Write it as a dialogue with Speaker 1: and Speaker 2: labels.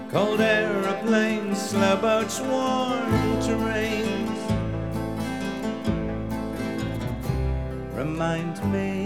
Speaker 1: Cold aeroplanes, slow boats, warm terrains remind me